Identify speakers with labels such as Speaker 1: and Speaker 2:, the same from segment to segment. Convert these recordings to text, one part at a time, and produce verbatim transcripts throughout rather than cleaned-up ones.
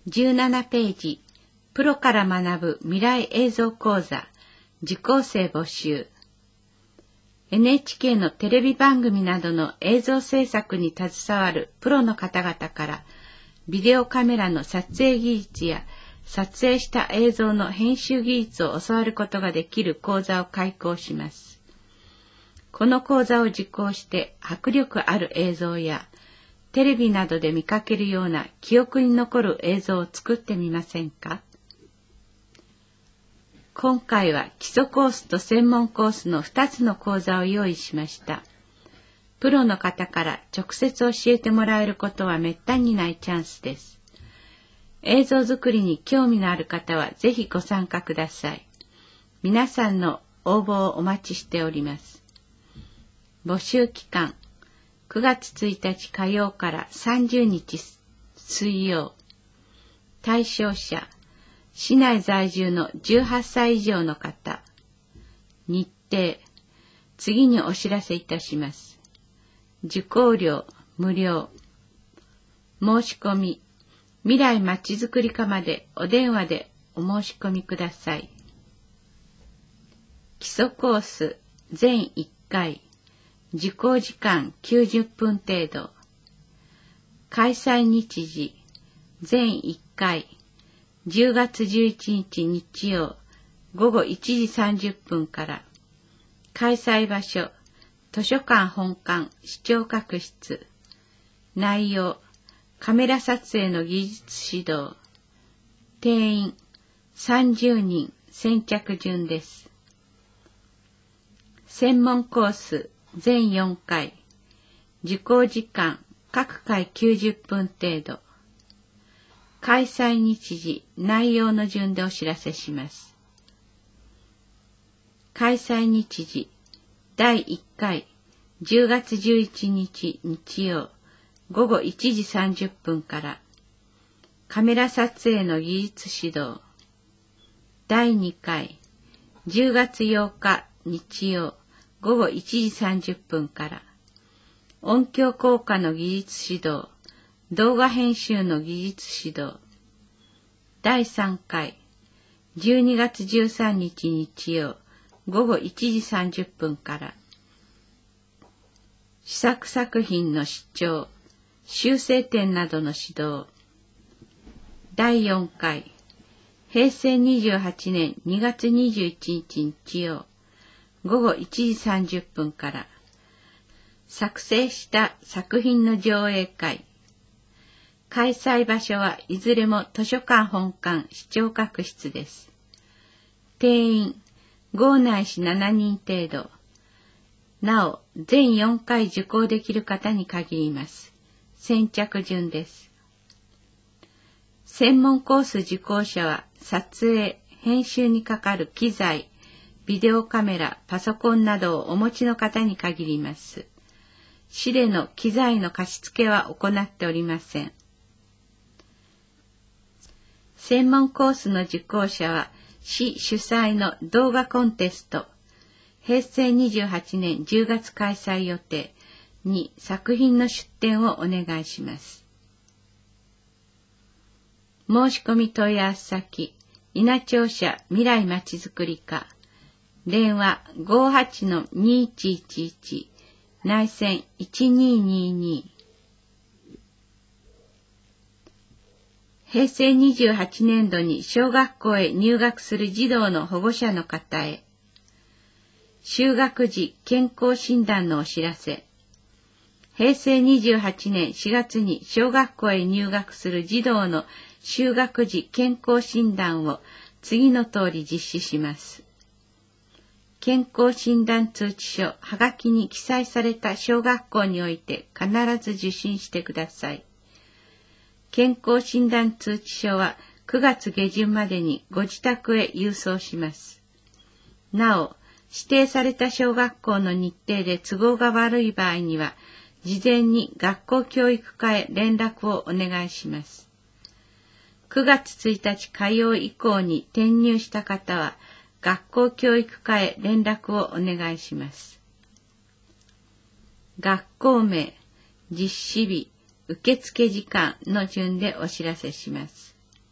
Speaker 1: じゅうななページ、プロから学ぶ未来映像講座、受講生募集。エヌエイチケー のテレビ番組などの映像制作に携わるプロの方々から、ビデオカメラの撮影技術や撮影した映像の編集技術を教わることができる講座を開講します。この講座を受講して迫力ある映像や、テレビなどで見かけるような記憶に残る映像を作ってみませんか？今回は基礎コースと専門コースのふたつの講座を用意しました。プロの方から直接教えてもらえることはめったにないチャンスです。映像作りに興味のある方はぜひご参加ください。皆さんの応募をお待ちしております。募集期間、くがつついたち火曜からさんじゅうにち水曜。対象者、市内在住のじゅうはっさい以上の方。日程、次にお知らせいたします。受講料無料。申し込み、未来まちづくり課までお電話でお申し込みください。基礎コース全いっかい。受講時間きゅうじゅっぷん程度。開催日時全いっかい。じゅうがつじゅういちにち日曜ごごいちじさんじゅっぷんから。開催場所図書館本館視聴覚室。内容カメラ撮影の技術指導。定員さんじゅうにん先着順です。専門コース全よんかい。受講時間各回きゅうじゅっぷん程度。開催日時、内容の順でお知らせします。開催日時、だいいっかい、じゅうがつじゅういちにち日曜、ごごいちじさんじゅっぷんから。カメラ撮影の技術指導。だいにかい、じゅうがつようか日曜、ごごいちじさんじゅっぷんから。音響効果の技術指導。動画編集の技術指導。だいさんかい、じゅうにがつじゅうさんにち日曜、ごごいちじさんじゅっぷんから。試作作品の視聴、修正点などの指導。だいよんかい、へいせいにじゅうはちねんにがつにじゅういちにち日曜、ごごいちじさんじゅっぷんから。作成した作品の上映会。開催場所はいずれも図書館本館視聴覚室です。定員ごないししちにん程度。なお、全よんかい受講できる方に限ります。先着順です。専門コース受講者は撮影、編集にかかる機材、ビデオカメラ、パソコンなどをお持ちの方に限ります。市での機材の貸し付けは行っておりません。専門コースの受講者は市主催の動画コンテスト、へいせいにじゅうはちねんじゅうがつ開催予定に作品の出展をお願いします。申し込み問い合わせ先、稲町社未来まちづくり課、電話 ごーはちのにいちいちいち、内線いちにーにーにー。へいせいにじゅうはちねんどに小学校へ入学する児童の保護者の方へ。就学時健康診断のお知らせ。へいせいにじゅうはちねんしがつに小学校へ入学する児童の就学時健康診断を次の通り実施します。健康診断通知書、はがきに記載された小学校において必ず受診してください。健康診断通知書はくがつげじゅんまでにご自宅へ郵送します。なお、指定された小学校の日程で都合が悪い場合には、事前に学校教育課へ連絡をお願いします。くがつついたち火曜以降に転入した方は、学校教育課へ連絡をお願いします。学校名、実施日、受付時間の順でお知らせします。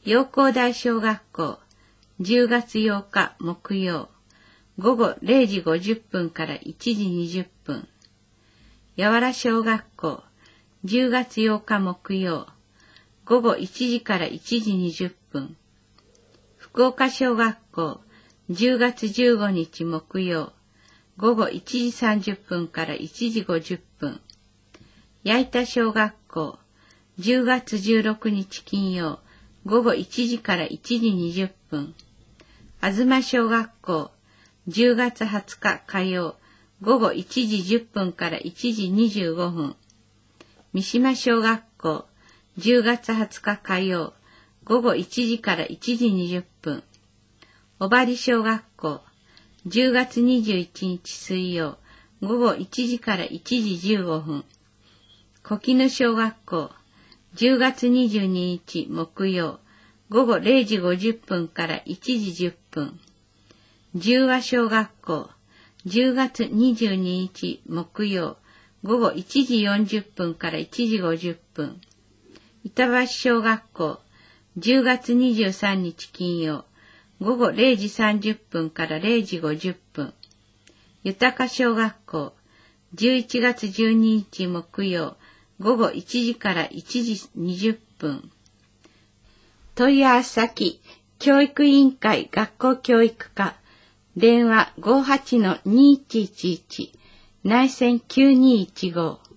Speaker 1: 陽光台小学校じゅうがつようか木曜午後れいじごじゅっぷんからいちじにじゅっぷん。やわら小学校じゅうがつようか木曜午後いちじからいちじにじゅっぷん。福岡小学校じゅうがつじゅうごにち木曜午後いちじさんじゅっぷんからいちじごじゅっぷん。矢板小学校じゅうがつじゅうろくにち金曜午後いちじからいちじにじゅっぷん。あずま小学校じゅうがつはつか火曜午後いちじじゅっぷんからいちじにじゅうごふん。三島小学校じゅうがつはつか火曜午後いちじからいちじにじゅっぷん。小針小学校じゅうがつにじゅういちにち水曜午後いちじからいちじじゅうごふん。小絹小学校じゅうがつにじゅうににち木曜午後れいじごじゅっぷんからいちじじゅっぷん。十和小学校じゅうがつにじゅうににち木曜午後いちじよんじゅっぷんからいちじごじゅっぷん。板橋小学校じゅうがつにじゅうさんにち金曜午後れいじさんじゅっぷんかられいじごじゅっぷん。豊小学校じゅういちがつじゅうににち木曜午後いちじからいちじにじゅっぷん。問い合わせ先教育委員会学校教育課電話 ごーはちのにいちいちいち 内線きゅうにいちご